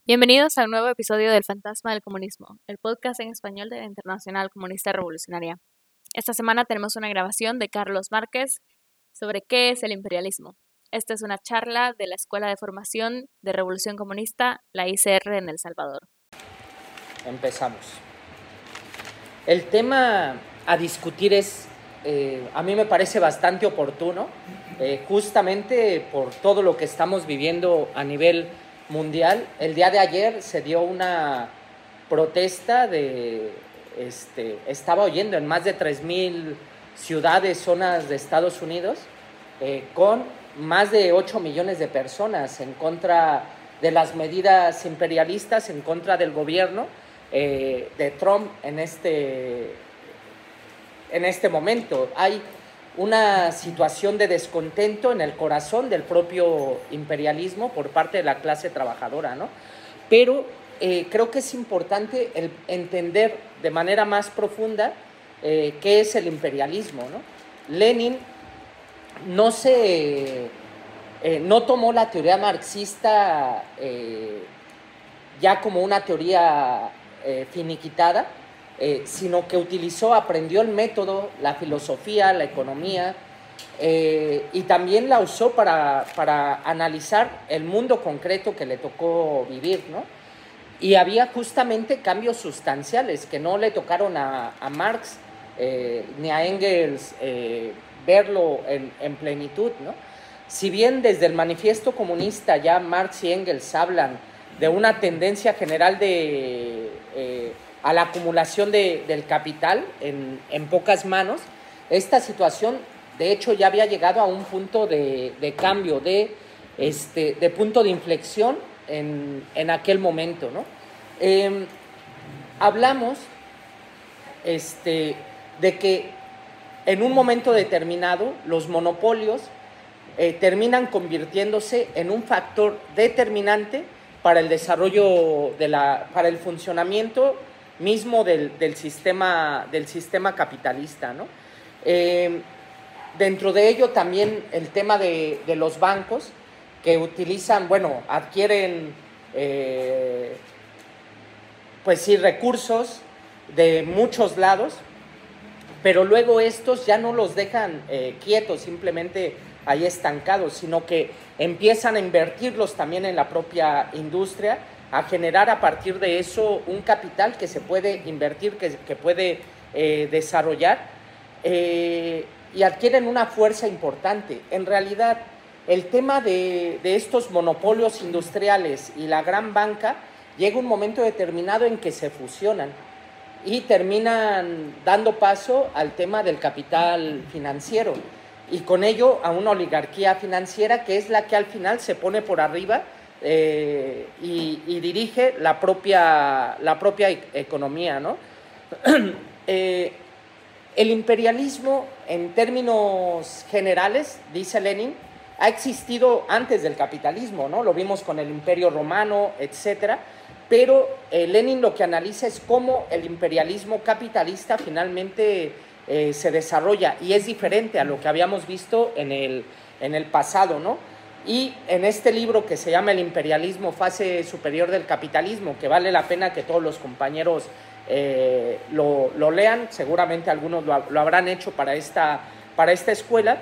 Bienvenidos a un nuevo episodio del Fantasma del Comunismo, el podcast en español de la Internacional Comunista Revolucionaria. Esta semana tenemos una grabación de Carlos Márquez sobre qué es el imperialismo. Esta es una charla de la Escuela de Formación de Revolución Comunista, la ICR en El Salvador. Empezamos. El tema a discutir es, a mí me parece bastante oportuno, justamente por todo lo que estamos viviendo a nivel mundial. El día de ayer se dio una protesta estaba oyendo en más de 3,000 ciudades, zonas de Estados Unidos, con más de 8 millones de personas en contra de las medidas imperialistas, en contra del gobierno de Trump en este momento. Hay una situación de descontento en el corazón del propio imperialismo por parte de la clase trabajadora, ¿no? Pero creo que es importante entender de manera más profunda qué es el imperialismo, ¿no? Lenin no tomó la teoría marxista ya como una teoría finiquitada, sino que aprendió el método, la filosofía, la economía, y también la usó para analizar el mundo concreto que le tocó vivir, ¿no? Y había justamente cambios sustanciales que no le tocaron a Marx ni a Engels verlo en plenitud, ¿no? Si bien desde el Manifiesto Comunista ya Marx y Engels hablan de una tendencia general a la acumulación del capital en pocas manos, esta situación de hecho ya había llegado a un punto de cambio, de punto de inflexión en aquel momento, ¿no? Hablamos de que en un momento determinado los monopolios terminan convirtiéndose en un factor determinante para el desarrollo, para el funcionamiento mismo del sistema capitalista, ¿no? Dentro de ello también el tema de los bancos que utilizan, adquieren pues sí, recursos de muchos lados, pero luego estos ya no los dejan quietos, simplemente ahí estancados, sino que empiezan a invertirlos también en la propia industria, a generar a partir de eso un capital que se puede invertir, que puede desarrollar, y adquieren una fuerza importante. En realidad, el tema de estos monopolios industriales y la gran banca llega un momento determinado en que se fusionan y terminan dando paso al tema del capital financiero y con ello a una oligarquía financiera que es la que al final se pone por arriba y dirige la propia economía, ¿no? El imperialismo, en términos generales, dice Lenin, ha existido antes del capitalismo, ¿no? Lo vimos con el Imperio Romano, etcétera, pero Lenin lo que analiza es cómo el imperialismo capitalista finalmente se desarrolla y es diferente a lo que habíamos visto en el pasado, ¿no? Y en este libro que se llama El imperialismo, fase superior del capitalismo, que vale la pena que todos los compañeros lo lean, seguramente algunos lo habrán hecho para esta escuela,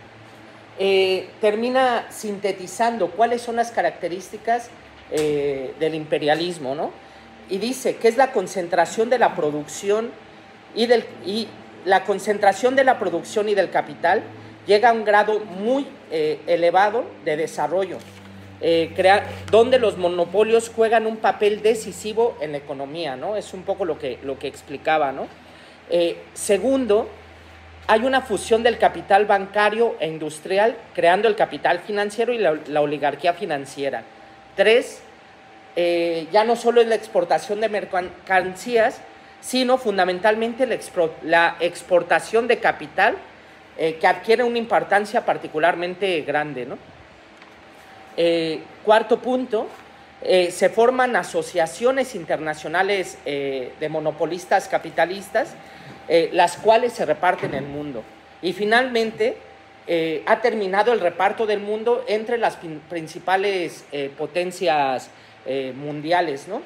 termina sintetizando cuáles son las características del imperialismo, ¿no? Y dice que es la concentración de la producción y la concentración de la producción y del capital llega a un grado muy elevado de desarrollo, donde los monopolios juegan un papel decisivo en la economía, ¿no? Es un poco lo que explicaba, ¿no? Segundo, hay una fusión del capital bancario e industrial, creando el capital financiero y la oligarquía financiera. 3, ya no solo es la exportación de mercancías, sino fundamentalmente la exportación de capital que adquiere una importancia particularmente grande, ¿no? Cuarto punto, se forman asociaciones internacionales de monopolistas capitalistas, las cuales se reparten el mundo. Y finalmente, ha terminado el reparto del mundo entre las principales potencias mundiales, ¿no?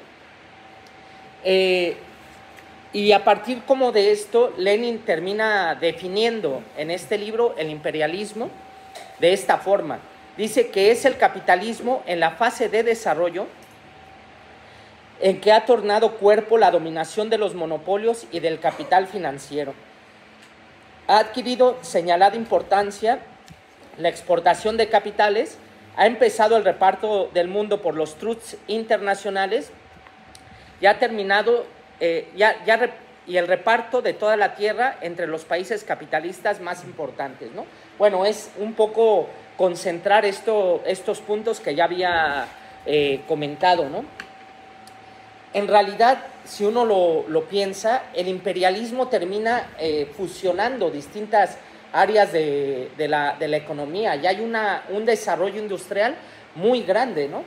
Y a partir como de esto, Lenin termina definiendo en este libro el imperialismo de esta forma. Dice que es el capitalismo en la fase de desarrollo en que ha tornado cuerpo la dominación de los monopolios y del capital financiero. Ha adquirido señalada importancia la exportación de capitales, ha empezado el reparto del mundo por los trusts internacionales y ha terminado y el reparto de toda la tierra entre los países capitalistas más importantes, ¿no? Bueno, es un poco concentrar estos puntos que ya había comentado, ¿no? En realidad, si uno lo piensa, el imperialismo termina fusionando distintas áreas de la economía y hay un desarrollo industrial muy grande, ¿no?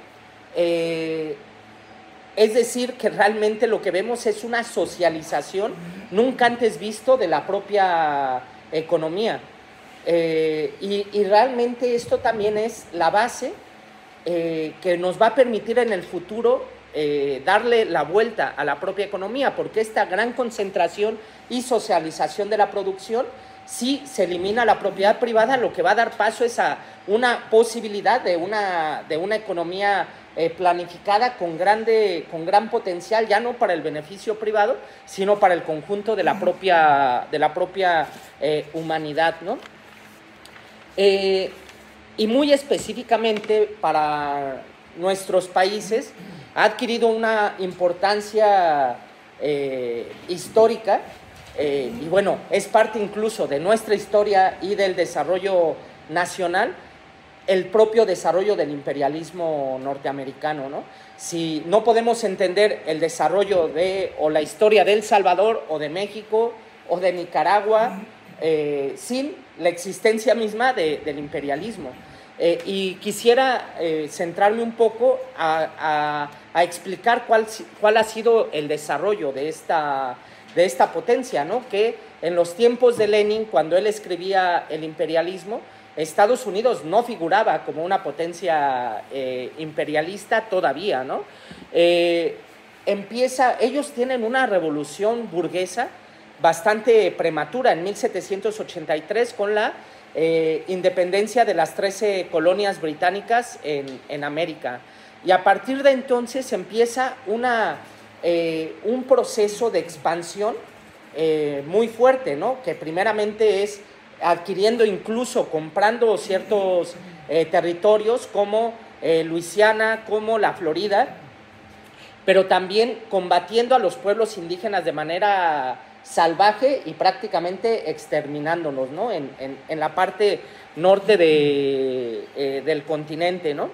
Es decir, que realmente lo que vemos es una socialización nunca antes visto de la propia economía. Y realmente esto también es la base que nos va a permitir en el futuro darle la vuelta a la propia economía, porque esta gran concentración y socialización de la producción, si se elimina la propiedad privada, lo que va a dar paso es a una posibilidad de una economía planificada con gran potencial, ya no para el beneficio privado, sino para el conjunto de la propia humanidad, ¿no? Y muy específicamente para nuestros países ha adquirido una importancia histórica y bueno, es parte incluso de nuestra historia y del desarrollo nacional, el propio desarrollo del imperialismo norteamericano, ¿no? Si no podemos entender el desarrollo o la historia de El Salvador o de México o de Nicaragua sin la existencia misma del imperialismo. Y quisiera centrarme un poco a explicar cuál ha sido el desarrollo de esta potencia, ¿no? Que en los tiempos de Lenin, cuando él escribía el imperialismo, Estados Unidos no figuraba como una potencia imperialista todavía, ¿no? Ellos tienen una revolución burguesa bastante prematura en 1783 con la independencia de las 13 colonias británicas en América. Y a partir de entonces empieza un proceso de expansión muy fuerte, ¿no? Que primeramente es adquiriendo, incluso comprando ciertos territorios como Luisiana, como la Florida, pero también combatiendo a los pueblos indígenas de manera salvaje y prácticamente exterminándolos, ¿no? En la parte norte del continente, ¿no?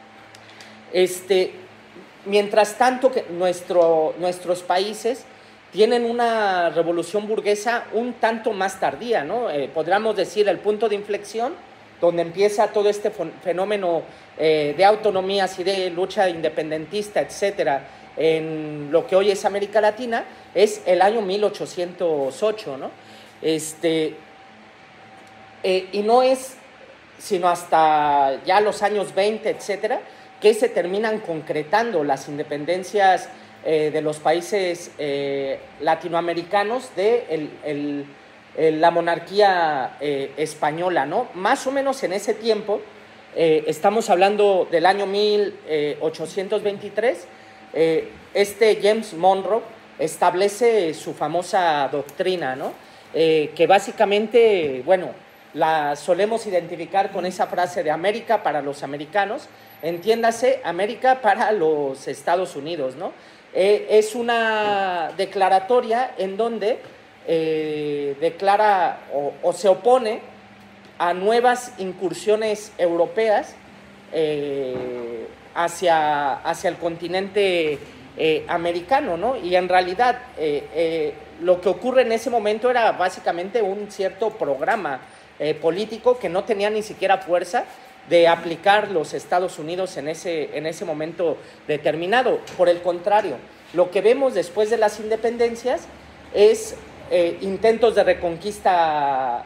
Mientras tanto, que nuestros países tienen una revolución burguesa un tanto más tardía, ¿no? Podríamos decir el punto de inflexión, donde empieza todo este fenómeno de autonomías y de lucha independentista, etcétera, en lo que hoy es América Latina, es el año 1808, ¿no? Y no es sino hasta ya los años 20, etcétera, que se terminan concretando las independencias de los países latinoamericanos de la monarquía española, ¿no? Más o menos en ese tiempo, estamos hablando del año 1823, James Monroe establece su famosa doctrina, ¿no? Que básicamente, bueno, la solemos identificar con esa frase de América para los americanos, entiéndase, América para los Estados Unidos, ¿no? Es una declaratoria en donde declara o se opone a nuevas incursiones europeas hacia el continente americano, ¿no? Y en realidad lo que ocurre en ese momento era básicamente un cierto programa político que no tenía ni siquiera fuerza de aplicar los Estados Unidos en ese momento determinado. Por el contrario, lo que vemos después de las independencias es intentos de reconquista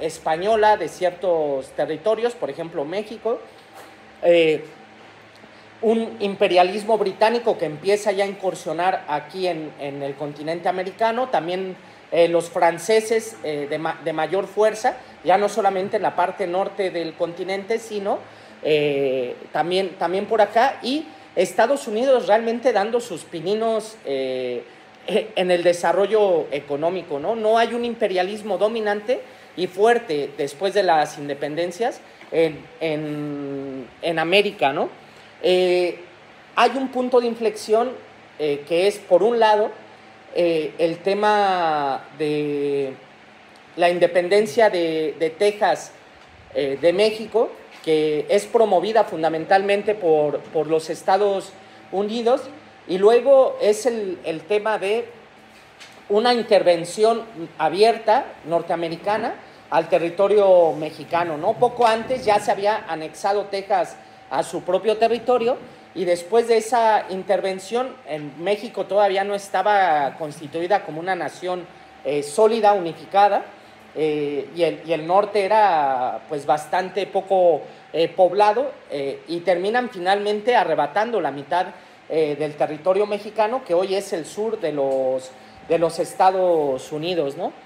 española de ciertos territorios, por ejemplo México, un imperialismo británico que empieza ya a incursionar aquí en el continente americano, también los franceses de mayor fuerza, ya no solamente en la parte norte del continente, sino también por acá, y Estados Unidos realmente dando sus pininos en el desarrollo económico, ¿no? No hay un imperialismo dominante y fuerte después de las independencias en América, ¿no? Hay un punto de inflexión que es, por un lado, el tema de la independencia de Texas de México, que es promovida fundamentalmente por los Estados Unidos, y luego es el tema de una intervención abierta norteamericana al territorio mexicano, ¿no? Poco antes ya se había anexado Texas a su propio territorio, y después de esa intervención en México todavía no estaba constituida como una nación sólida, unificada, y el norte era pues bastante poco poblado, y terminan finalmente arrebatando la mitad del territorio mexicano, que hoy es el sur de los Estados Unidos, ¿no?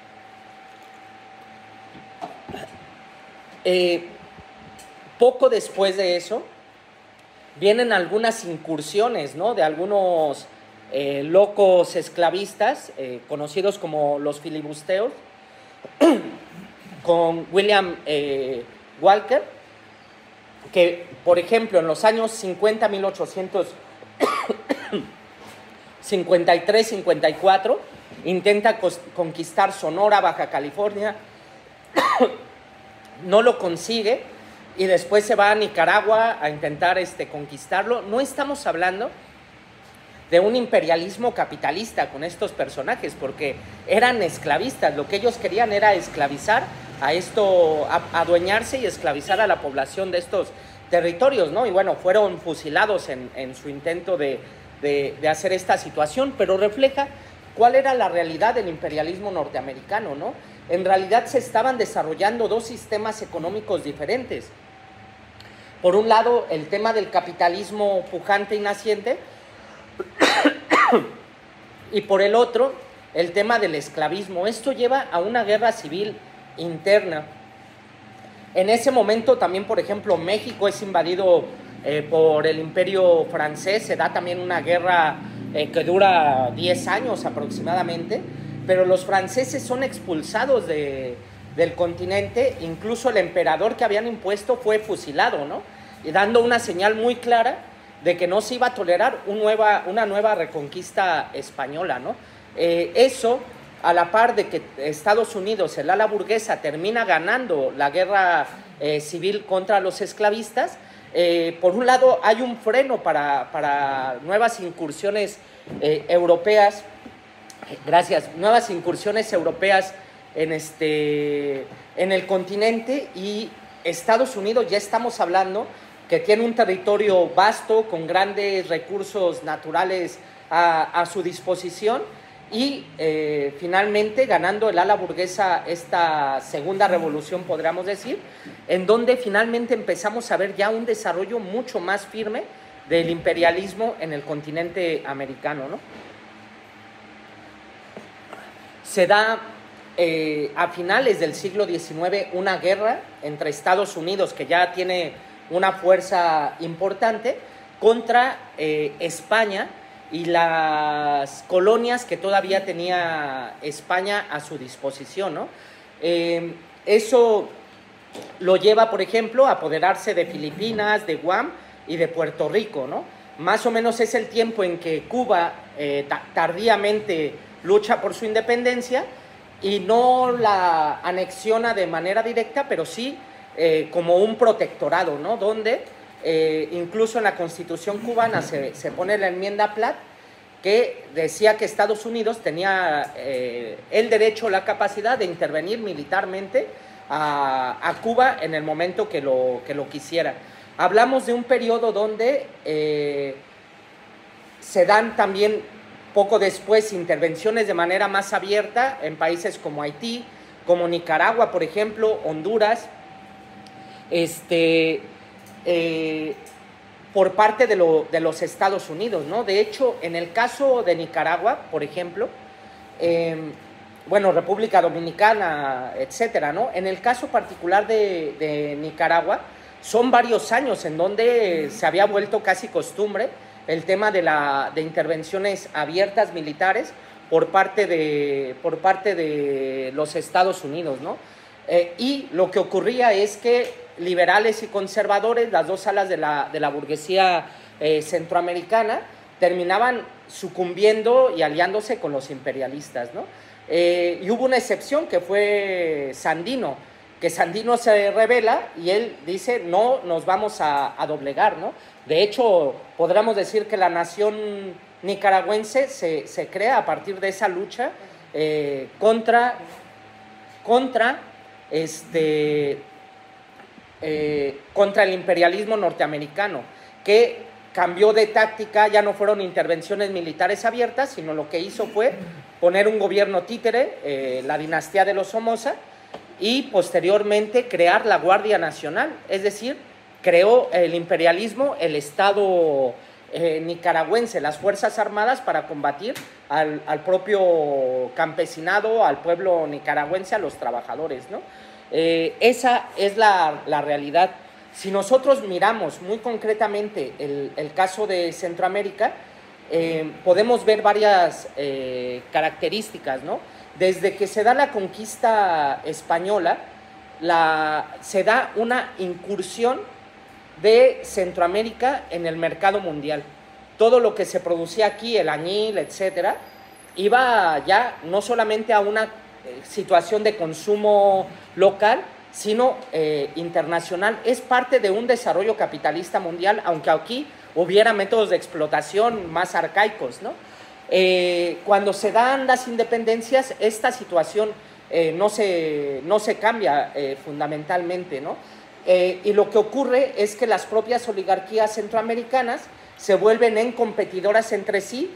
Poco después de eso vienen algunas incursiones, ¿no?, de algunos locos esclavistas conocidos como los filibusteos, con William Walker, que por ejemplo en los años 50, 1853-54, intenta conquistar Sonora, Baja California, no lo consigue, y después se va a Nicaragua a intentar conquistarlo. No estamos hablando de un imperialismo capitalista con estos personajes, porque eran esclavistas. Lo que ellos querían era esclavizar adueñarse y esclavizar a la población de estos territorios, ¿no? Y bueno, fueron fusilados en su intento de hacer esta situación, pero refleja cuál era la realidad del imperialismo norteamericano, ¿no? En realidad se estaban desarrollando dos sistemas económicos diferentes. Por un lado, el tema del capitalismo pujante y naciente, y por el otro, el tema del esclavismo. Esto lleva a una guerra civil interna. En ese momento también, por ejemplo, México es invadido por el Imperio francés, se da también una guerra que dura 10 años aproximadamente, pero los franceses son expulsados del continente. Incluso el emperador que habían impuesto fue fusilado, ¿no? Y dando una señal muy clara de que no se iba a tolerar una nueva reconquista española, ¿no? Eso, a la par de que Estados Unidos, el ala burguesa, termina ganando la guerra civil contra los esclavistas, por un lado hay un freno para nuevas incursiones europeas, nuevas incursiones europeas en el continente, y Estados Unidos, ya estamos hablando que tiene un territorio vasto con grandes recursos naturales a su disposición, y finalmente ganando el ala burguesa esta segunda revolución, podríamos decir, en donde finalmente empezamos a ver ya un desarrollo mucho más firme del imperialismo en el continente americano, ¿no? Se da a finales del siglo XIX una guerra entre Estados Unidos, que ya tiene una fuerza importante, contra España y las colonias que todavía tenía España a su disposición, ¿no? Eso lo lleva, por ejemplo, a apoderarse de Filipinas, de Guam y de Puerto Rico, ¿no? Más o menos es el tiempo en que Cuba tardíamente lucha por su independencia y no la anexiona de manera directa, pero sí como un protectorado, ¿no? Donde incluso en la Constitución cubana se pone la enmienda Platt, que decía que Estados Unidos tenía el derecho, la capacidad de intervenir militarmente a Cuba en el momento que lo quisiera. Hablamos de un periodo donde se dan también poco después intervenciones de manera más abierta en países como Haití, como Nicaragua, por por parte de los Estados Unidos, ¿no? De hecho, en el caso de Nicaragua, por ejemplo, bueno, República Dominicana, etcétera, ¿no? En el caso particular de Nicaragua, son varios años en donde se había vuelto casi costumbre el tema de intervenciones abiertas militares por parte de los Estados Unidos, ¿no? Y lo que ocurría es que liberales y conservadores, las dos alas de la burguesía centroamericana, terminaban sucumbiendo y aliándose con los imperialistas, ¿no? Y hubo una excepción que fue Sandino, que Sandino se rebela y él dice, no nos vamos a doblegar, ¿no? De hecho, podríamos decir que la nación nicaragüense se crea a partir de esa lucha contra el imperialismo norteamericano, que cambió de táctica, ya no fueron intervenciones militares abiertas, sino lo que hizo fue poner un gobierno títere, la dinastía de los Somoza, y posteriormente crear la Guardia Nacional, es decir, creó el imperialismo, el Estado nicaragüense, las Fuerzas Armadas para combatir al propio campesinado, al pueblo nicaragüense, a los trabajadores, ¿no? Esa es la realidad. Si nosotros miramos muy concretamente el caso de Centroamérica, podemos ver varias características, ¿no? Desde que se da la conquista española, se da una incursión de Centroamérica en el mercado mundial. Todo lo que se producía aquí, el añil, etcétera, iba ya no solamente a una situación de consumo local, sino internacional. Es parte de un desarrollo capitalista mundial, aunque aquí hubiera métodos de explotación más arcaicos, ¿no? Cuando se dan las independencias, esta situación no se cambia fundamentalmente, ¿no? Y lo que ocurre es que las propias oligarquías centroamericanas se vuelven en competidoras entre sí,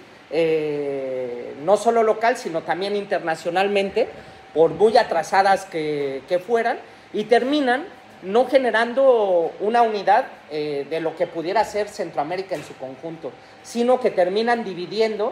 no solo local, sino también internacionalmente, por muy atrasadas que fueran, y terminan no generando una unidad de lo que pudiera ser Centroamérica en su conjunto, sino que terminan dividiendo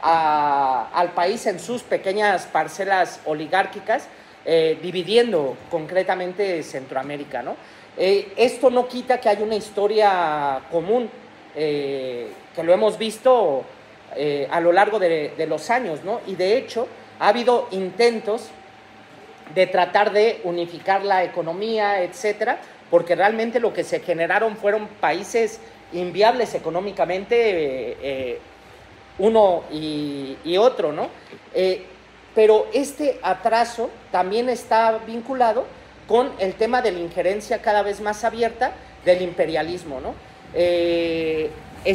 al país en sus pequeñas parcelas oligárquicas, dividiendo concretamente Centroamérica, ¿no? Esto no quita que hay una historia común, que lo hemos visto a lo largo de los años, ¿no? Y de hecho ha habido intentos de tratar de unificar la economía, etcétera, porque realmente lo que se generaron fueron países inviables económicamente, uno y otro, ¿no? Pero este atraso también está vinculado con el tema de la injerencia cada vez más abierta del imperialismo, ¿no? El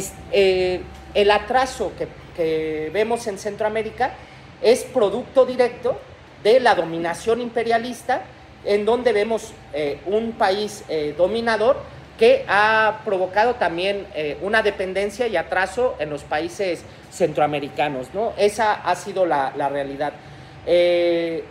atraso que vemos en Centroamérica es producto directo de la dominación imperialista, en donde vemos un país dominador que ha provocado también una dependencia y atraso en los países centroamericanos, ¿no? Esa ha sido la realidad. En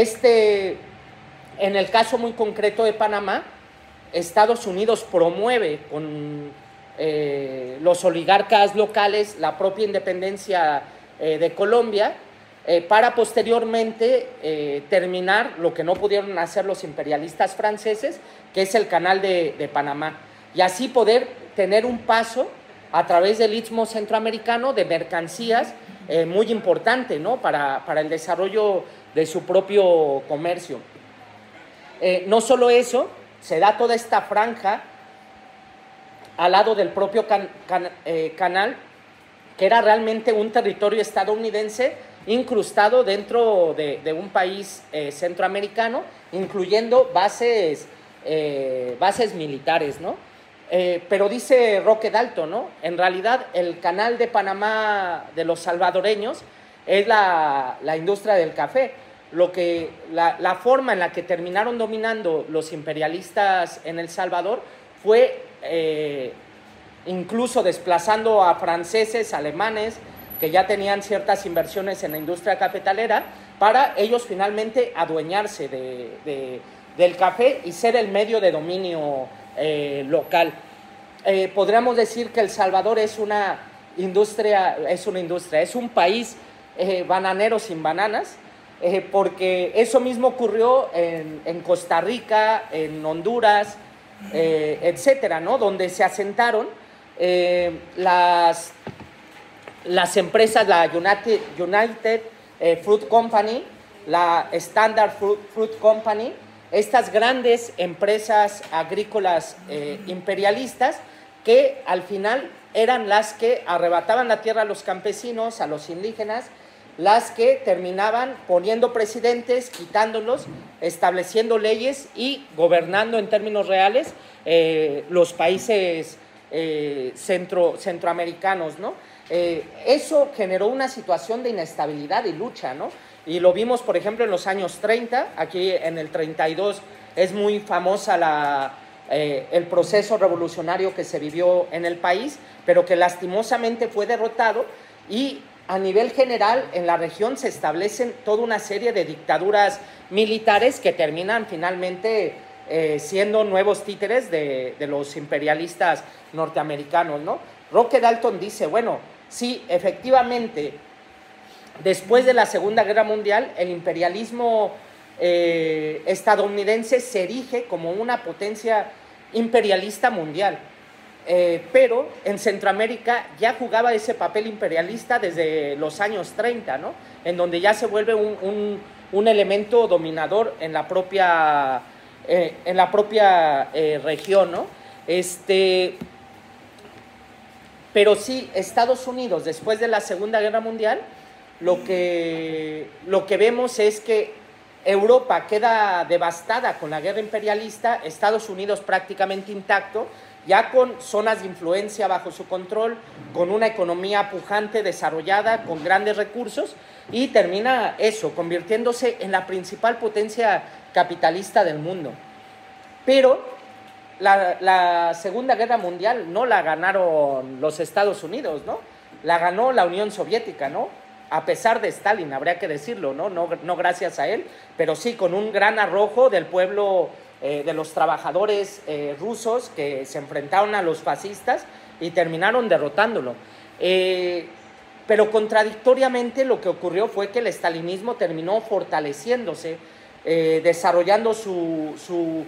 el caso muy concreto de Panamá, Estados Unidos promueve con los oligarcas locales la propia independencia de Colombia, para posteriormente terminar lo que no pudieron hacer los imperialistas franceses, que es el canal de Panamá, y así poder tener un paso a través del istmo centroamericano de mercancías muy importante, ¿no? para el desarrollo de su propio comercio. No solo eso, se da toda esta franja al lado del propio canal, que era realmente un territorio estadounidense incrustado dentro de un país centroamericano, incluyendo bases militares, ¿no? Pero dice Roque Dalton, ¿no? En realidad el canal de Panamá de los salvadoreños es la industria del café. La forma en la que terminaron dominando los imperialistas en El Salvador fue incluso desplazando a franceses, alemanes, que ya tenían ciertas inversiones en la industria cafetalera, para ellos finalmente adueñarse del café y ser el medio de dominio local. podríamos decir que El Salvador es una industria, es un país bananero sin bananas, porque eso mismo ocurrió en Costa Rica, en Honduras, etcétera, ¿no? Donde se asentaron las empresas, la United Fruit Company, la Standard Fruit Company, estas grandes empresas agrícolas imperialistas que al final eran las que arrebataban la tierra a los campesinos, a los indígenas, las que terminaban poniendo presidentes, quitándolos, estableciendo leyes y gobernando en términos reales los países centroamericanos, ¿no? Eso generó una situación de inestabilidad y lucha, ¿no? Y lo vimos, por ejemplo, en los años 30, aquí en el 32 es muy famosa el proceso revolucionario que se vivió en el país, pero que lastimosamente fue derrotado, y a nivel general en la región se establecen toda una serie de dictaduras militares que terminan finalmente siendo nuevos títeres de los imperialistas norteamericanos, ¿no? Roque Dalton dice, bueno, sí, efectivamente, después de la Segunda Guerra Mundial, el imperialismo estadounidense se erige como una potencia imperialista mundial. Pero en Centroamérica ya jugaba ese papel imperialista desde los años 30, ¿no? En donde ya se vuelve un elemento dominador en la propia región, ¿no? Pero sí, Estados Unidos, después de la Segunda Guerra Mundial, lo que vemos es que Europa queda devastada con la guerra imperialista, Estados Unidos prácticamente intacto, ya con zonas de influencia bajo su control, con una economía pujante, desarrollada, con grandes recursos, y termina eso, convirtiéndose en la principal potencia capitalista del mundo. Pero la Segunda Guerra Mundial no la ganaron los Estados Unidos, ¿no? La ganó la Unión Soviética, ¿no? A pesar de Stalin, habría que decirlo, ¿no? No gracias a él, pero sí con un gran arrojo del pueblo, de los trabajadores rusos que se enfrentaron a los fascistas y terminaron derrotándolo. Pero contradictoriamente lo que ocurrió fue que el estalinismo terminó fortaleciéndose, desarrollando su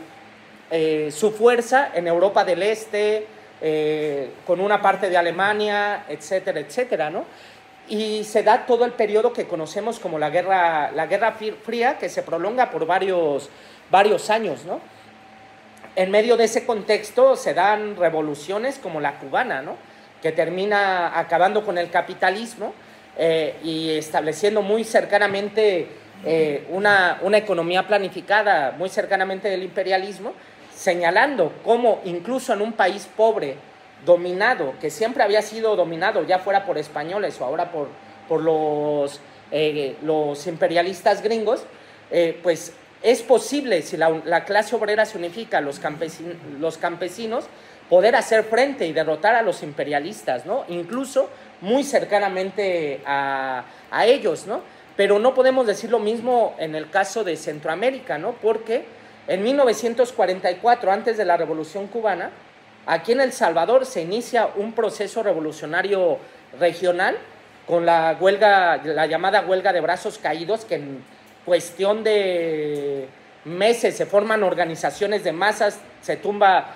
fuerza en Europa del Este, con una parte de Alemania, etcétera, etcétera, ¿no? Y se da todo el periodo que conocemos como la Guerra Fría, que se prolonga por varios años, ¿no? En medio de ese contexto se dan revoluciones como la cubana, ¿no? Que termina acabando con el capitalismo y estableciendo muy cercanamente una economía planificada, muy cercanamente del imperialismo, señalando cómo incluso en un país pobre, dominado, que siempre había sido dominado, ya fuera por españoles o ahora por los imperialistas gringos, pues es posible, si la clase obrera se unifica, los campesinos, poder hacer frente y derrotar a los imperialistas, ¿no? Incluso muy cercanamente a ellos, ¿no? Pero no podemos decir lo mismo en el caso de Centroamérica, ¿no? Porque en 1944, antes de la Revolución Cubana, aquí en El Salvador se inicia un proceso revolucionario regional con la llamada huelga de brazos caídos, que en cuestión de meses se forman organizaciones de masas, se tumba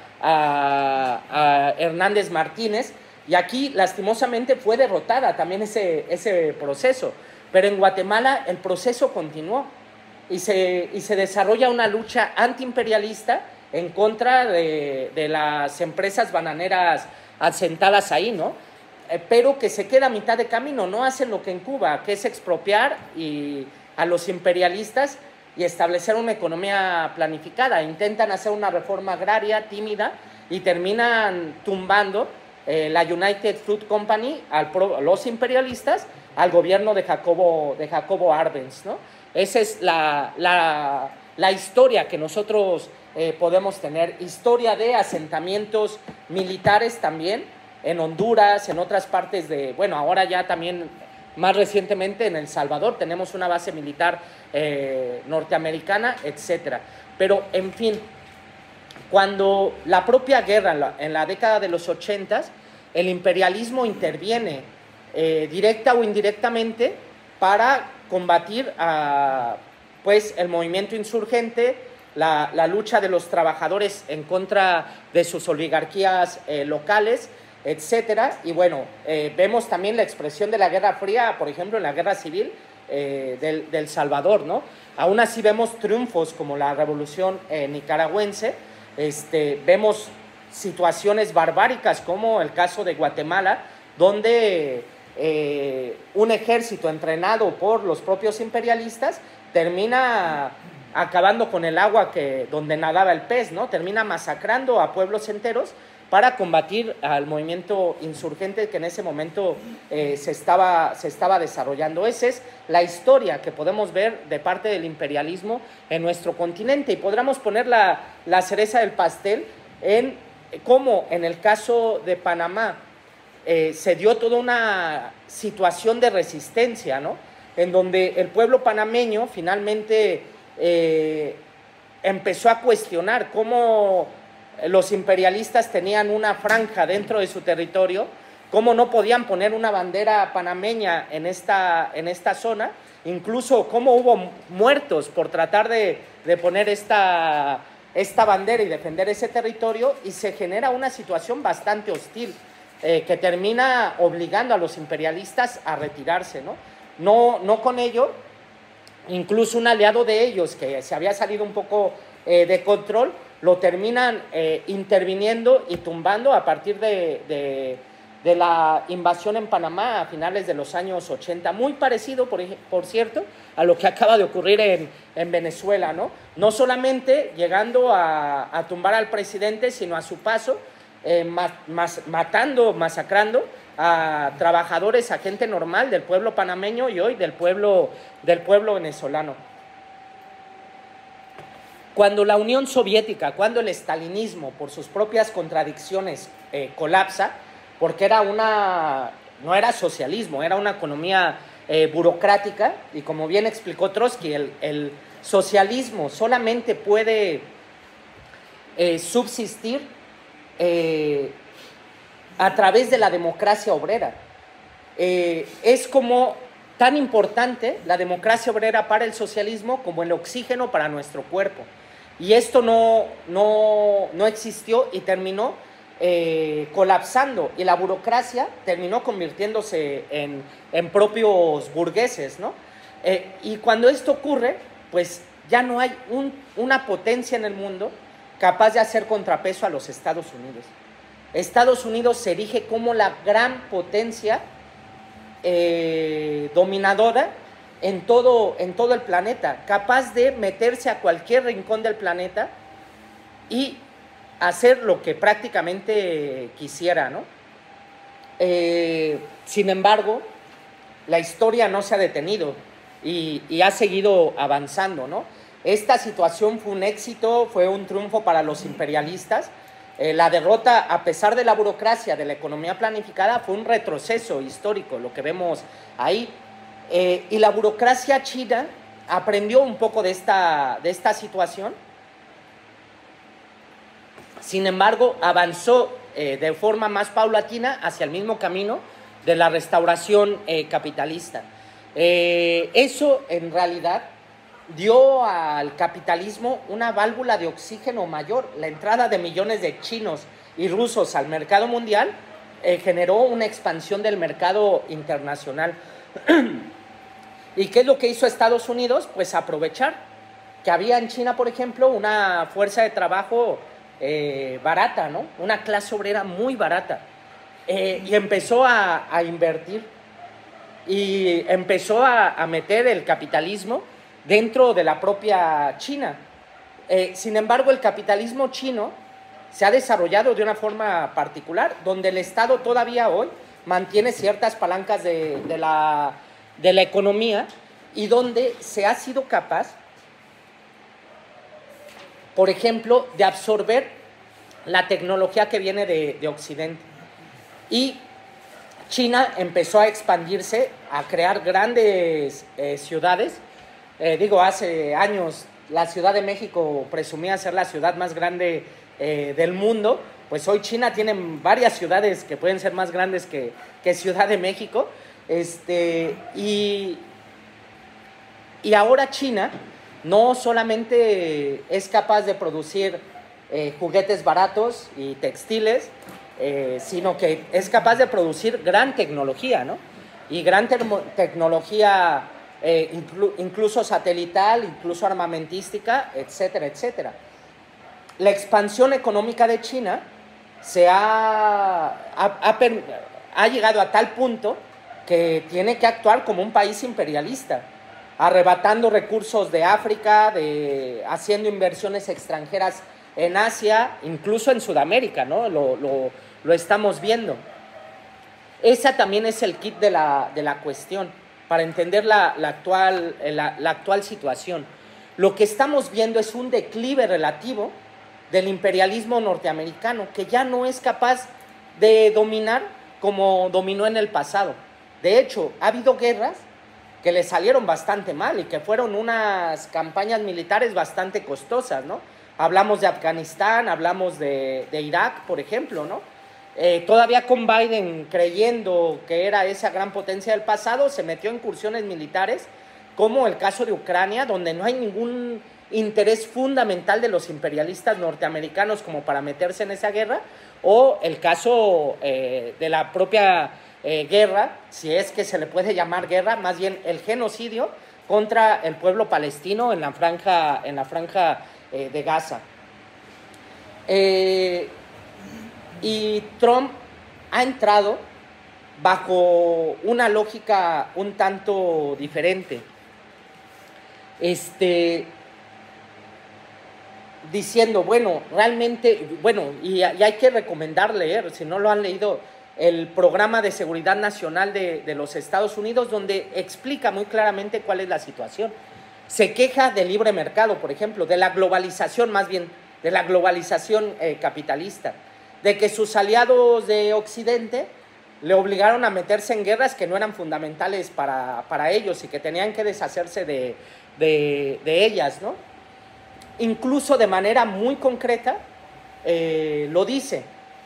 a Hernández Martínez, y aquí lastimosamente fue derrotada también ese proceso. Pero en Guatemala el proceso continuó y se desarrolla una lucha antiimperialista en contra de las empresas bananeras asentadas ahí, ¿no? Pero que se queda a mitad de camino, no hacen lo que en Cuba, que es expropiar a los imperialistas y establecer una economía planificada. Intentan hacer una reforma agraria tímida y terminan tumbando la United Fruit Company, los imperialistas, al gobierno de Jacobo Arbenz, ¿no? Esa es la historia que nosotros podemos tener, historia de asentamientos militares también en Honduras, en otras partes bueno, ahora ya también más recientemente en El Salvador tenemos una base militar norteamericana, etcétera. Pero, en fin, cuando la propia guerra, en la década de los 80, el imperialismo interviene directa o indirectamente para combatir pues, el movimiento insurgente, la lucha de los trabajadores en contra de sus oligarquías locales, etcétera. Y bueno, vemos también la expresión de la Guerra Fría, por ejemplo, en la Guerra Civil del Salvador, ¿no? Aún así vemos triunfos como la Revolución nicaragüense, vemos situaciones barbáricas como el caso de Guatemala, donde un ejército entrenado por los propios imperialistas termina acabando con el agua donde nadaba el pez, ¿no? Termina masacrando a pueblos enteros para combatir al movimiento insurgente que en ese momento se estaba desarrollando. Esa es la historia que podemos ver de parte del imperialismo en nuestro continente, y podríamos poner la cereza del pastel en cómo en el caso de Panamá se dio toda una situación de resistencia, ¿no? En donde el pueblo panameño finalmente empezó a cuestionar cómo los imperialistas tenían una franja dentro de su territorio, cómo no podían poner una bandera panameña en esta zona, incluso cómo hubo muertos por tratar de poner esta bandera y defender ese territorio, y se genera una situación bastante hostil que termina obligando a los imperialistas a retirarse, ¿no? No con ello, incluso un aliado de ellos que se había salido un poco de control, lo terminan interviniendo y tumbando a partir de la invasión en Panamá a finales de los años 80. Muy parecido, por cierto, a lo que acaba de ocurrir en Venezuela, ¿no? No solamente llegando a tumbar al presidente, sino a su paso masacrando a trabajadores, a gente normal del pueblo panameño y hoy del pueblo venezolano. Cuando la Unión Soviética, cuando el estalinismo, por sus propias contradicciones, colapsa, porque no era socialismo, era una economía burocrática, y como bien explicó Trotsky, el socialismo solamente puede subsistir a través de la democracia obrera. Es como tan importante la democracia obrera para el socialismo como el oxígeno para nuestro cuerpo. Y esto no existió y terminó colapsando, y la burocracia terminó convirtiéndose en propios burgueses, ¿no? Y cuando esto ocurre, pues ya no hay una potencia en el mundo capaz de hacer contrapeso a los Estados Unidos. Estados Unidos se erige como la gran potencia dominadora en todo el planeta, capaz de meterse a cualquier rincón del planeta y hacer lo que prácticamente quisiera, ¿no? Sin embargo, la historia no se ha detenido y ha seguido avanzando, ¿no? Esta situación fue un éxito, fue un triunfo para los imperialistas. La derrota, a pesar de la burocracia, de la economía planificada, fue un retroceso histórico, lo que vemos ahí. Y la burocracia china aprendió un poco de esta situación. Sin embargo, avanzó de forma más paulatina hacia el mismo camino de la restauración capitalista. Eso, en realidad, dio al capitalismo una válvula de oxígeno mayor. La entrada de millones de chinos y rusos al mercado mundial generó una expansión del mercado internacional. ¿Y qué es lo que hizo Estados Unidos? Pues aprovechar que había en China, por ejemplo, una fuerza de trabajo barata, ¿no? Una clase obrera muy barata. Y empezó a invertir y empezó a meter el capitalismo dentro de la propia China. Sin embargo, el capitalismo chino se ha desarrollado de una forma particular, donde el Estado todavía hoy mantiene ciertas palancas de la economía, y donde se ha sido capaz, por ejemplo, de absorber la tecnología que viene de Occidente. Y China empezó a expandirse, a crear grandes ciudades. Hace años la Ciudad de México presumía ser la ciudad más grande del mundo, pues hoy China tiene varias ciudades que pueden ser más grandes que Ciudad de México, y ahora China no solamente es capaz de producir juguetes baratos y textiles, sino que es capaz de producir gran tecnología, ¿no? Y gran tecnología incluso satelital, incluso armamentística, etcétera, etcétera. La expansión económica de China ha llegado a tal punto que tiene que actuar como un país imperialista, arrebatando recursos de África, haciendo inversiones extranjeras en Asia, incluso en Sudamérica, ¿no? Lo estamos viendo. Esa también es el kit de la cuestión, para entender la actual situación. Lo que estamos viendo es un declive relativo del imperialismo norteamericano, que ya no es capaz de dominar como dominó en el pasado. De hecho, ha habido guerras que le salieron bastante mal y que fueron unas campañas militares bastante costosas, ¿no? Hablamos de Afganistán, hablamos de Irak, por ejemplo, ¿no? Todavía con Biden creyendo que era esa gran potencia del pasado, se metió en incursiones militares, como el caso de Ucrania, donde no hay ningún interés fundamental de los imperialistas norteamericanos como para meterse en esa guerra, o el caso de la propia guerra, si es que se le puede llamar guerra, más bien el genocidio contra el pueblo palestino en la franja de Gaza. Y Trump ha entrado bajo una lógica un tanto diferente, diciendo, bueno, realmente, y hay que recomendar leer, si no lo han leído, el Programa de Seguridad Nacional de los Estados Unidos, donde explica muy claramente cuál es la situación. Se queja del libre mercado, por ejemplo, de la globalización, más bien, de la globalización capitalista, de que sus aliados de Occidente le obligaron a meterse en guerras que no eran fundamentales para ellos y que tenían que deshacerse de ellas, ¿no? Incluso de manera muy concreta lo dice.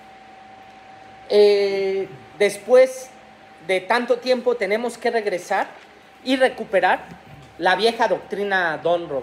Después de tanto tiempo tenemos que regresar y recuperar la vieja doctrina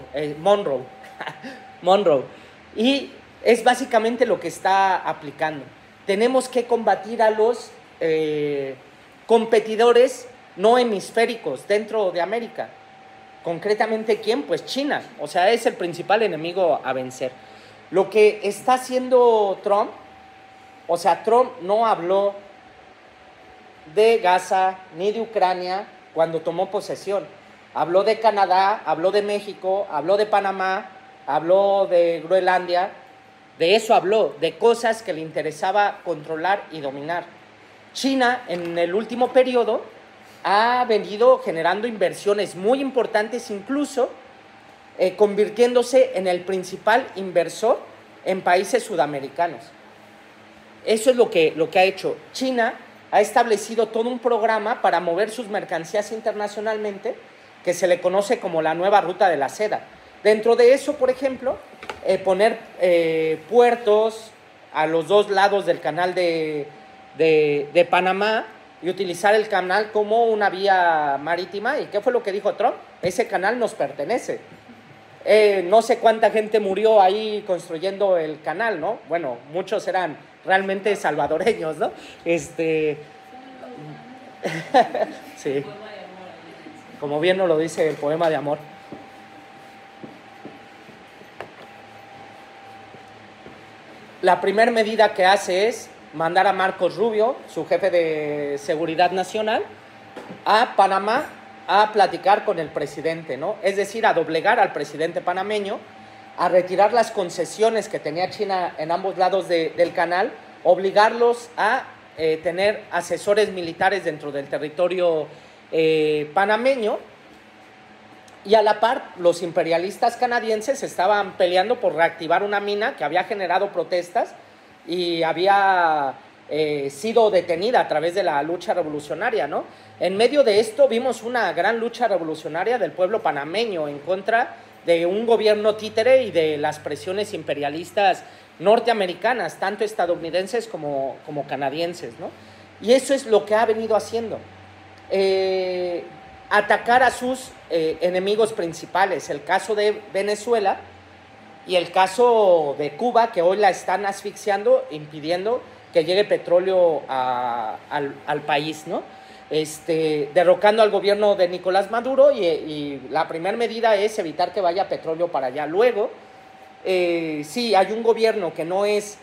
Monroe. Y es básicamente lo que está aplicando. Tenemos que combatir a los competidores no hemisféricos dentro de América. Concretamente, ¿quién? Pues China. O sea, es el principal enemigo a vencer. Lo que está haciendo Trump, o sea, Trump no habló de Gaza ni de Ucrania cuando tomó posesión. Habló de Canadá, habló de México, habló de Panamá, habló de Groenlandia. De eso habló, de cosas que le interesaba controlar y dominar. China, en el último periodo, ha venido generando inversiones muy importantes, incluso convirtiéndose en el principal inversor en países sudamericanos. Eso es lo que ha hecho. China ha establecido todo un programa para mover sus mercancías internacionalmente, que se le conoce como la nueva ruta de la seda. Dentro de eso, por ejemplo, poner puertos a los dos lados del canal de Panamá y utilizar el canal como una vía marítima. ¿Y qué fue lo que dijo Trump? Ese canal nos pertenece. No sé cuánta gente murió ahí construyendo el canal, ¿no? Bueno, muchos eran realmente salvadoreños, ¿no? Sí. Como bien nos lo dice el poema de amor. La primera medida que hace es mandar a Marcos Rubio, su jefe de Seguridad Nacional, a Panamá a platicar con el presidente, ¿no? Es decir, a doblegar al presidente panameño, a retirar las concesiones que tenía China en ambos lados del canal, obligarlos a tener asesores militares dentro del territorio panameño, y a la par los imperialistas canadienses estaban peleando por reactivar una mina que había generado protestas y había sido detenida a través de la lucha revolucionaria, ¿no? En medio de esto vimos una gran lucha revolucionaria del pueblo panameño en contra de un gobierno títere y de las presiones imperialistas norteamericanas, tanto estadounidenses como canadienses, ¿no? Y eso es lo que ha venido haciendo. Atacar a sus enemigos principales, el caso de Venezuela y el caso de Cuba, que hoy la están asfixiando, impidiendo que llegue petróleo al país, ¿no? Derrocando al gobierno de Nicolás Maduro y la primera medida es evitar que vaya petróleo para allá. Luego, sí, hay un gobierno que no es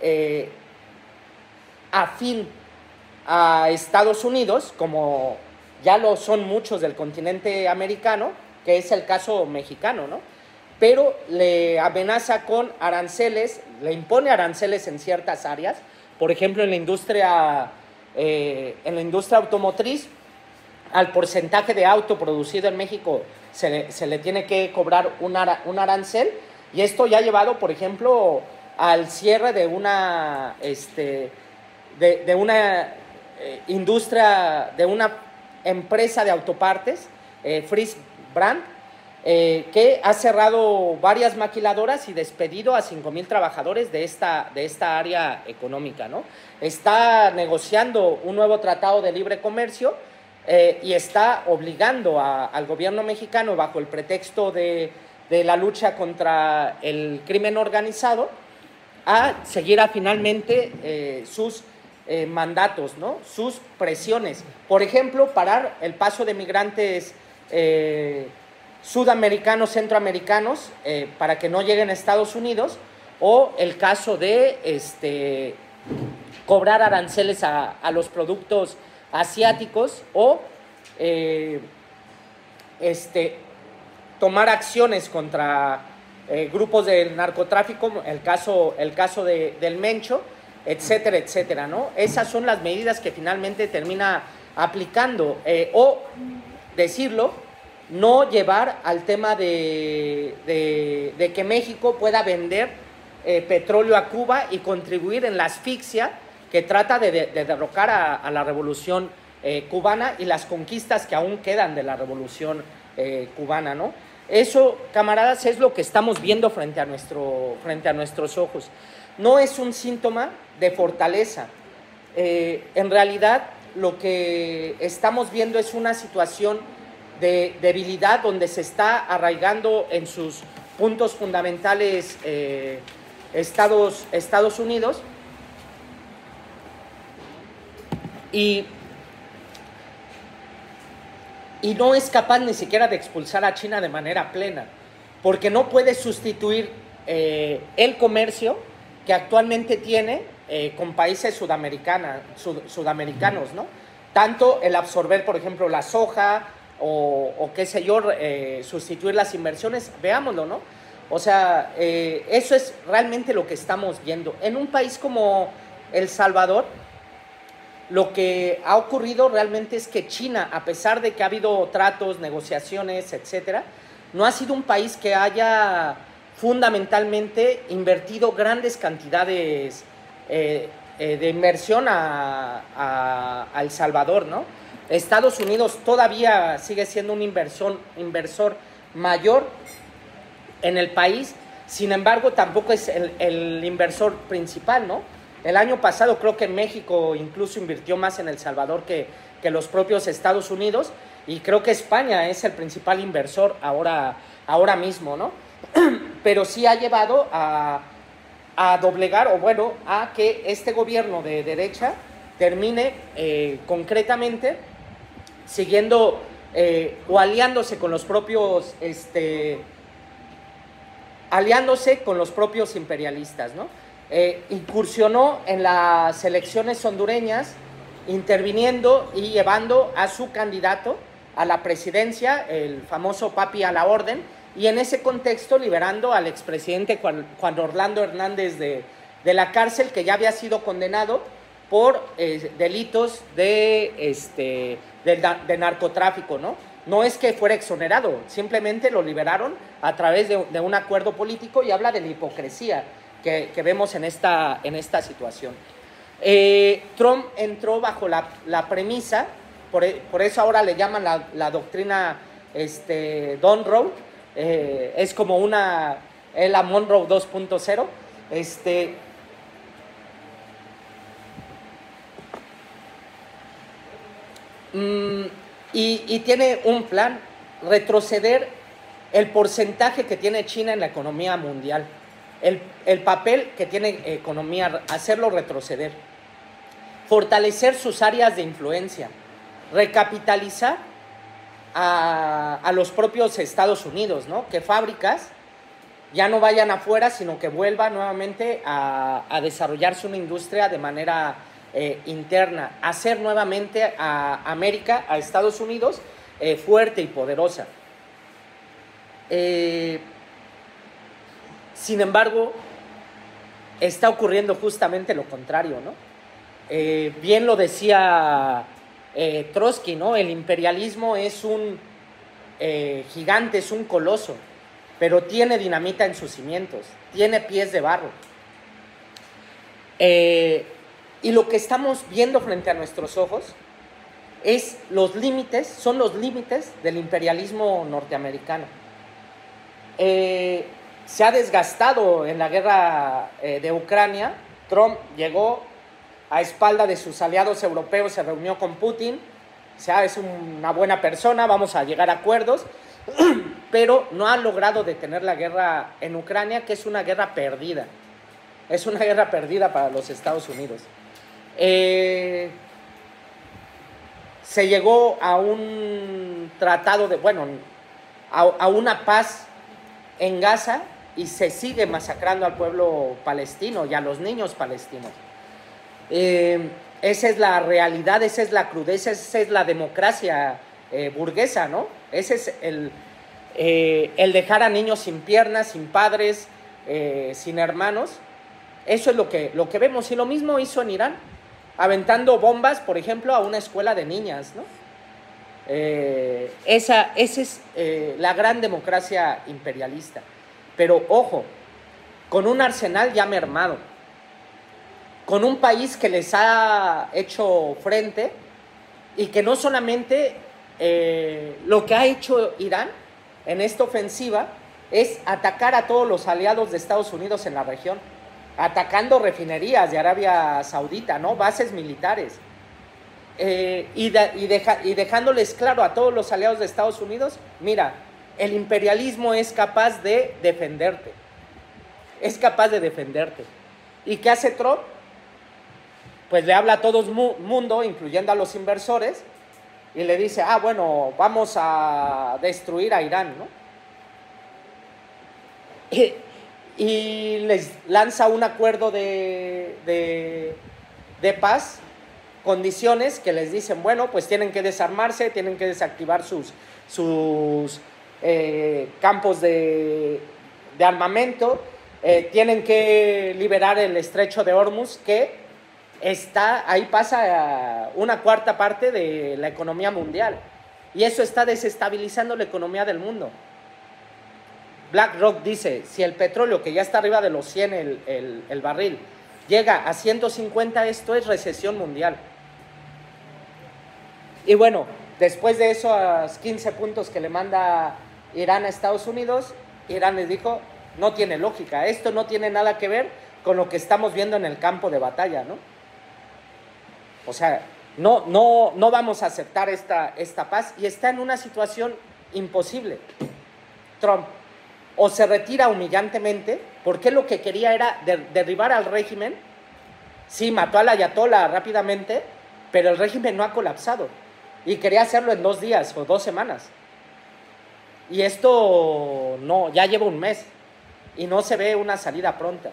afín a Estados Unidos, como ya lo son muchos del continente americano, que es el caso mexicano, ¿no? Pero le amenaza con aranceles, le impone aranceles en ciertas áreas, por ejemplo en la industria automotriz, al porcentaje de auto producido en México se le tiene que cobrar un arancel, y esto ya ha llevado, por ejemplo, al cierre de una industria, de una empresa de autopartes, Freeze Brand, que ha cerrado varias maquiladoras y despedido a 5,000 trabajadores de esta área económica, ¿no? Está negociando un nuevo tratado de libre comercio y está obligando al gobierno mexicano, bajo el pretexto de la lucha contra el crimen organizado, a seguir finalmente sus mandatos, ¿no? Sus presiones. Por ejemplo, parar el paso de migrantes sudamericanos, centroamericanos, para que no lleguen a Estados Unidos, o el caso de cobrar aranceles a los productos asiáticos, o tomar acciones contra grupos del narcotráfico, el caso del Mencho, etcétera, etcétera, ¿no? Esas son las medidas que finalmente termina aplicando, o decirlo, no llevar al tema de que México pueda vender petróleo a Cuba y contribuir en la asfixia que trata de derrocar a la revolución cubana y las conquistas que aún quedan de la revolución cubana, ¿no? Eso, camaradas, es lo que estamos viendo frente a nuestros ojos. No es un síntoma de fortaleza. En realidad, lo que estamos viendo es una situación de debilidad, donde se está arraigando en sus puntos fundamentales Estados Unidos, y no es capaz ni siquiera de expulsar a China de manera plena, porque no puede sustituir el comercio que actualmente tiene con países sudamericanos, ¿no? Tanto el absorber, por ejemplo, la soja, o qué sé yo, sustituir las inversiones, veámoslo, ¿no? O sea, eso es realmente lo que estamos viendo. En un país como El Salvador, lo que ha ocurrido realmente es que China, a pesar de que ha habido tratos, negociaciones, etcétera, no ha sido un país que haya fundamentalmente invertido grandes cantidades de inversión a El Salvador, ¿no? Estados Unidos todavía sigue siendo un inversor mayor en el país, sin embargo tampoco es el inversor principal, ¿no? El año pasado creo que México incluso invirtió más en El Salvador que los propios Estados Unidos, y creo que España es el principal inversor ahora mismo, ¿no? Pero sí ha llevado a doblegar, o bueno, a que este gobierno de derecha termine concretamente siguiendo o aliándose con los propios imperialistas, ¿no? Incursionó en las elecciones hondureñas, interviniendo y llevando a su candidato a la presidencia, el famoso Papi a la Orden, y en ese contexto liberando al expresidente Juan Orlando Hernández de la cárcel, que ya había sido condenado por delitos de narcotráfico, ¿no? No es que fuera exonerado, simplemente lo liberaron a través de un acuerdo político, y habla de la hipocresía que vemos en esta situación. Trump entró bajo la premisa, por eso ahora le llaman la doctrina Donroe, Es como la Monroe 2.0. Y tiene un plan: retroceder el porcentaje que tiene China en la economía mundial, el papel que tiene economía, hacerlo retroceder, fortalecer sus áreas de influencia, recapitalizar a los propios Estados Unidos, ¿no? Que fábricas ya no vayan afuera, sino que vuelva nuevamente a desarrollarse una industria de manera interna, hacer nuevamente a América, a Estados Unidos, fuerte y poderosa. Sin embargo, está ocurriendo justamente lo contrario, ¿no? Bien lo decía Trotsky, ¿no? El imperialismo es un gigante, es un coloso, pero tiene dinamita en sus cimientos, tiene pies de barro. Y lo que estamos viendo frente a nuestros ojos son los límites del imperialismo norteamericano. Se ha desgastado en la guerra de Ucrania. Trump llegó a espalda de sus aliados europeos, se reunió con Putin, o sea, es una buena persona, vamos a llegar a acuerdos, pero no ha logrado detener la guerra en Ucrania, que es una guerra perdida. Es una guerra perdida para los Estados Unidos. Se llegó a un tratado a una paz en Gaza, y se sigue masacrando al pueblo palestino y a los niños palestinos. Esa es la realidad, esa es la crudeza, esa es la democracia burguesa, ¿no? Ese es el dejar a niños sin piernas, sin padres, sin hermanos. Eso es lo que vemos. Y lo mismo hizo en Irán, aventando bombas, por ejemplo, a una escuela de niñas, ¿no? Esa es la gran democracia imperialista. Pero ojo, con un arsenal ya mermado, con un país que les ha hecho frente, y que no solamente lo que ha hecho Irán en esta ofensiva es atacar a todos los aliados de Estados Unidos en la región, atacando refinerías de Arabia Saudita, ¿no? Bases militares, y dejándoles claro a todos los aliados de Estados Unidos: mira, el imperialismo es capaz de defenderte. Es capaz de defenderte. ¿Y qué hace Trump? Pues le habla a todo el mundo, incluyendo a los inversores, y le dice: bueno, vamos a destruir a Irán, ¿no? Y les lanza un acuerdo de paz, condiciones que les dicen: bueno, pues tienen que desarmarse, tienen que desactivar sus campos de armamento, tienen que liberar el estrecho de Hormuz, que ahí pasa una cuarta parte de la economía mundial, y eso está desestabilizando la economía del mundo. BlackRock dice: si el petróleo, que ya está arriba de los 100 el barril, llega a 150, esto es recesión mundial. Y bueno, después de esos 15 puntos que le manda Irán a Estados Unidos, Irán les dijo: no tiene lógica, esto no tiene nada que ver con lo que estamos viendo en el campo de batalla, ¿no? O sea, no vamos a aceptar esta paz, y está en una situación imposible. Trump o se retira humillantemente, porque lo que quería era derribar al régimen. Sí, mató al ayatolá rápidamente, pero el régimen no ha colapsado, y quería hacerlo en 2 días o 2 semanas. Y esto ya lleva un mes, y no se ve una salida pronta.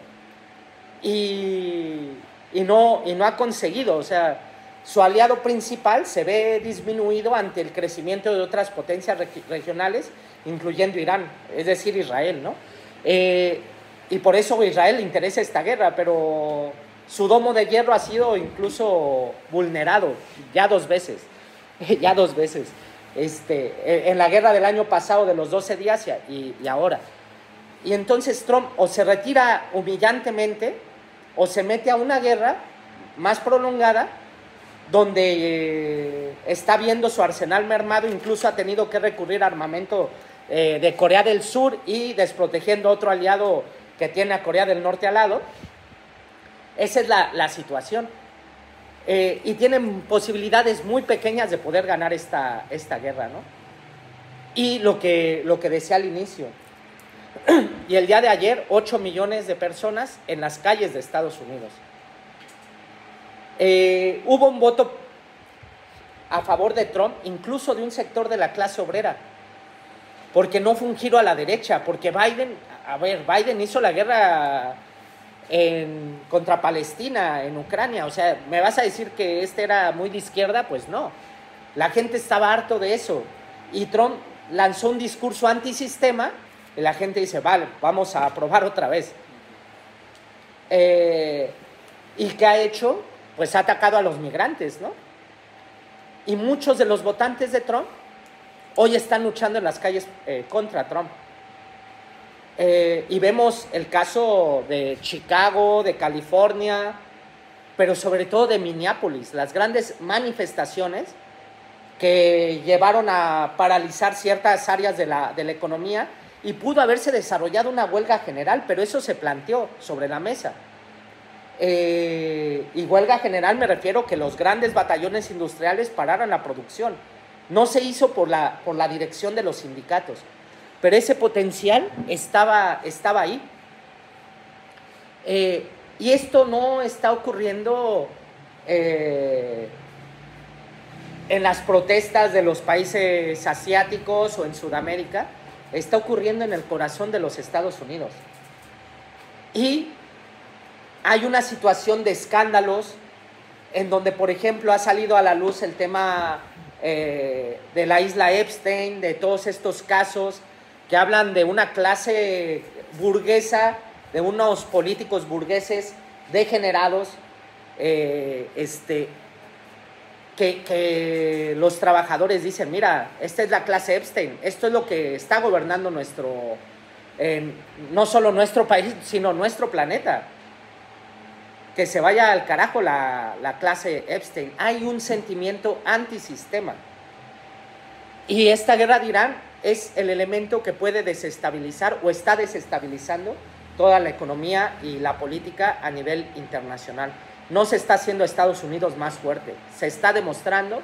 Y no ha conseguido, o sea, su aliado principal se ve disminuido ante el crecimiento de otras potencias regionales, incluyendo Irán, es decir, Israel, ¿no? Y por eso a Israel le interesa esta guerra, pero su domo de hierro ha sido incluso vulnerado ya 2 veces, ya 2 veces, en la guerra del año pasado de los 12 días y ahora. Y entonces Trump o se retira humillantemente, o se mete a una guerra más prolongada, donde está viendo su arsenal mermado, incluso ha tenido que recurrir a armamento de Corea del Sur y desprotegiendo otro aliado que tiene a Corea del Norte al lado. Esa es la situación. Y tienen posibilidades muy pequeñas de poder ganar esta guerra, ¿no? Y lo que decía al inicio, y el día de ayer, 8 millones de personas en las calles de Estados Unidos. Hubo un voto a favor de Trump, incluso de un sector de la clase obrera, porque no fue un giro a la derecha, porque Biden hizo la guerra contra Palestina, en Ucrania. O sea, ¿me vas a decir que este era muy de izquierda? Pues no. La gente estaba harto de eso. Y Trump lanzó un discurso antisistema y la gente dice, vale, vamos a probar otra vez. ¿Y qué ha hecho? Pues ha atacado a los migrantes, ¿no? Y muchos de los votantes de Trump hoy están luchando en las calles contra Trump. Y vemos el caso de Chicago, de California, pero sobre todo de Minneapolis, las grandes manifestaciones que llevaron a paralizar ciertas áreas de la economía, y pudo haberse desarrollado una huelga general, pero eso se planteó sobre la mesa. Y huelga general me refiero que los grandes batallones industriales pararan la producción. No se hizo por la dirección de los sindicatos, pero ese potencial estaba ahí. Y esto no está ocurriendo en las protestas de los países asiáticos o en Sudamérica, está ocurriendo en el corazón de los Estados Unidos. Y hay una situación de escándalos en donde, por ejemplo, ha salido a la luz el tema de la isla Epstein, de todos estos casos que hablan de una clase burguesa, de unos políticos burgueses degenerados, que los trabajadores dicen, mira, esta es la clase Epstein, esto es lo que está gobernando no solo nuestro país, sino nuestro planeta. Que se vaya al carajo la clase Epstein. Hay un sentimiento antisistema. Y esta guerra de Irán es el elemento que puede desestabilizar o está desestabilizando toda la economía y la política a nivel internacional. No se está haciendo Estados Unidos más fuerte, se está demostrando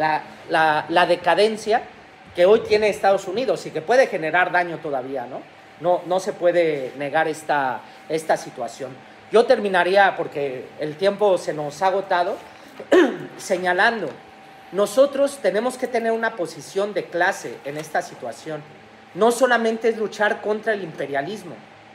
la decadencia que hoy tiene Estados Unidos y que puede generar daño todavía, ¿no? No se puede negar esta situación. Yo terminaría, porque el tiempo se nos ha agotado, señalando, nosotros tenemos que tener una posición de clase en esta situación. No solamente es luchar contra el imperialismo.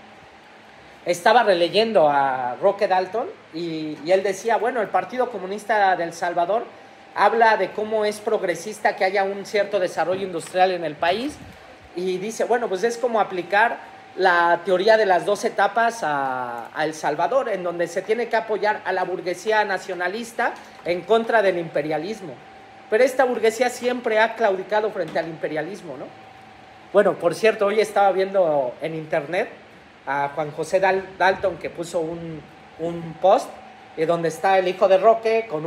Estaba releyendo a Roque Dalton y él decía, bueno, el Partido Comunista de El Salvador habla de cómo es progresista que haya un cierto desarrollo industrial en el país, y dice, bueno, pues es como aplicar la teoría de las 2 etapas a El Salvador, en donde se tiene que apoyar a la burguesía nacionalista en contra del imperialismo. Pero esta burguesía siempre ha claudicado frente al imperialismo, ¿no? Bueno, por cierto, hoy estaba viendo en internet a Juan José Dalton, que puso un post donde está el hijo de Roque con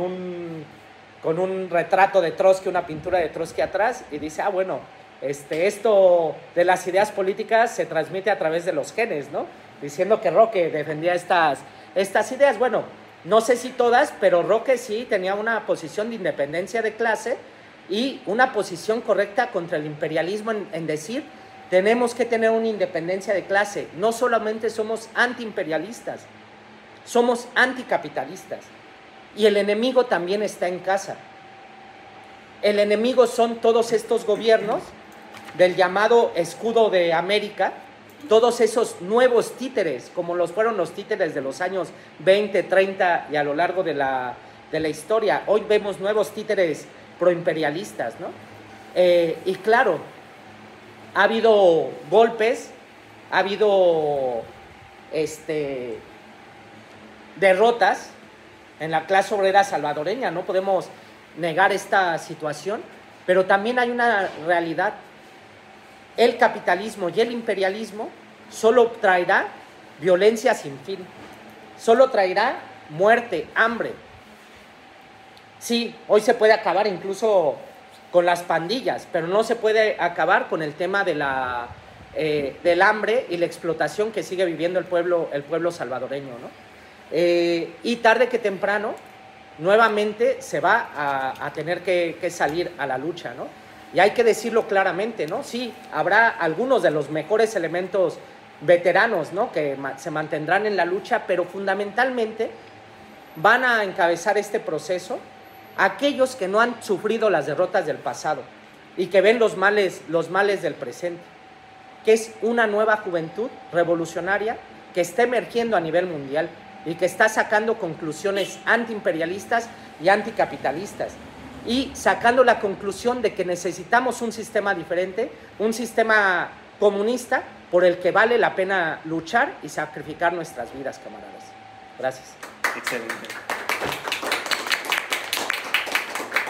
un retrato de Trotsky, una pintura de Trotsky atrás, y dice, bueno, esto de las ideas políticas se transmite a través de los genes, ¿no? Diciendo que Roque defendía estas ideas. Bueno, no sé si todas, pero Roque sí tenía una posición de independencia de clase y una posición correcta contra el imperialismo en decir, tenemos que tener una independencia de clase. No solamente somos antiimperialistas, somos anticapitalistas. Y el enemigo también está en casa. El enemigo son todos estos gobiernos del llamado escudo de América, todos esos nuevos títeres, como fueron los títeres de los años 20, 30 y a lo largo de la historia. Hoy vemos nuevos títeres proimperialistas, ¿no? Y claro, ha habido golpes, ha habido derrotas en la clase obrera salvadoreña, no podemos negar esta situación, pero también hay una realidad. El capitalismo y el imperialismo solo traerá violencia sin fin, solo traerá muerte, hambre. Sí, hoy se puede acabar incluso con las pandillas, pero no se puede acabar con el tema de del hambre y la explotación que sigue viviendo el pueblo salvadoreño, ¿no? Y tarde que temprano, nuevamente se va a tener que salir a la lucha, ¿no? Y hay que decirlo claramente, ¿no? Sí, habrá algunos de los mejores elementos veteranos, ¿no?, que se mantendrán en la lucha, pero fundamentalmente van a encabezar este proceso aquellos que no han sufrido las derrotas del pasado y que ven los males del presente, que es una nueva juventud revolucionaria que está emergiendo a nivel mundial y que está sacando conclusiones antiimperialistas y anticapitalistas, y sacando la conclusión de que necesitamos un sistema diferente, un sistema comunista por el que vale la pena luchar y sacrificar nuestras vidas, camaradas. Gracias. Excelente.